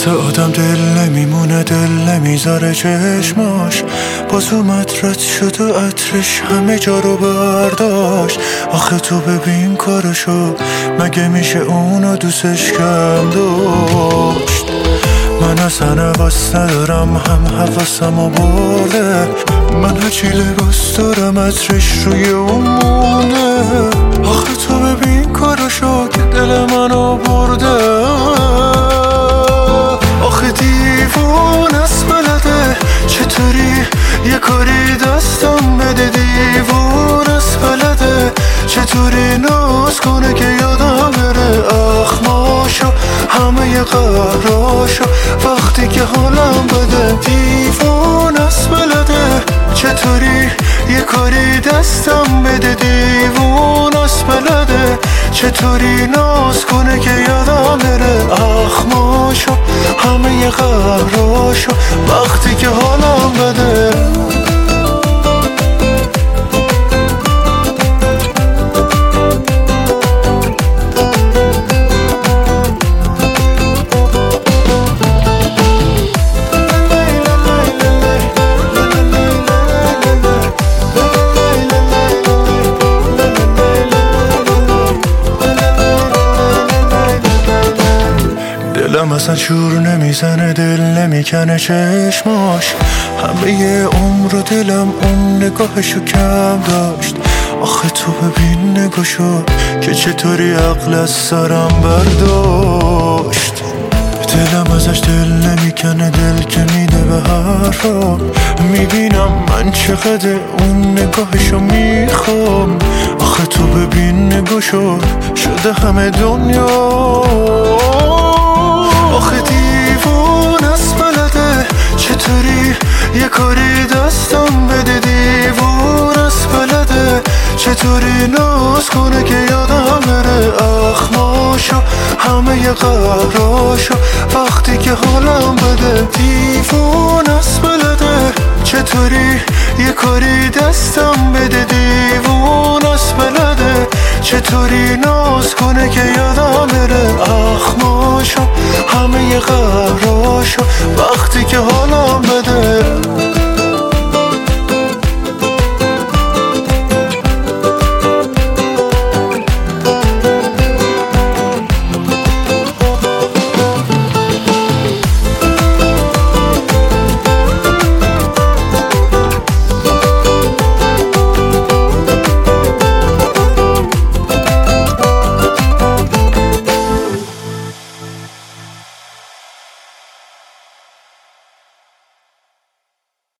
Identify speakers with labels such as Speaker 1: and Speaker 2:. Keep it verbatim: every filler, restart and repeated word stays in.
Speaker 1: واسه آدم دل نمیمونه، دل نمیذاره چشماش. باز اومد رد شد و عطرش همه جا رو برداشت. آخه تو ببین کارشو، مگه میشه اونو دوستش کم داشت؟ من اصلا حواس ندارم، هم حواسمو برده. من هرچی لباس دارم عطرش روی اون مونده. آخه تو ببین کارشو که دل منو برده. آخه دیوون است بلده چطوری یه کاری دستم بده. دیوون است بلده چطوری ناز کنه که یادم بره اخماشو، همه قهراشو وقتی که حالم بده. دیوون است بلده چطوری یه کاری دستم بده. دیوون است بلده چطوری ناز کنه که یادم بره اخماشو، همه قهراشو وقتی که حالم بده. دلم اصلا شور نمیزنه، دل نمیکنه چشماش. همه یه عمر و دلم اون نگاهشو کم داشت. آخه تو ببین نگاهشو که چطوری عقل از سرم برداشت. دلم ازش دل نمیکنه، دل که میده به حرفا. میبینم من چقدر اون نگاهشو میخوام. آخه تو ببین نگاهشو شده همه دنیا. آخه دیوون است بلده چطوری یه کاری دستم بده. دیوون است بلده چطوری ناز کنه که یادم بره اخماشو، همه قهراشو وقتی که حالم بده. دیوون است بلده چطوری یه کاری دستم بده. دیوون است بلده چطوری ناز کنه که یادم بره اخماشو، همه قهراشو وقتی که حالم بده.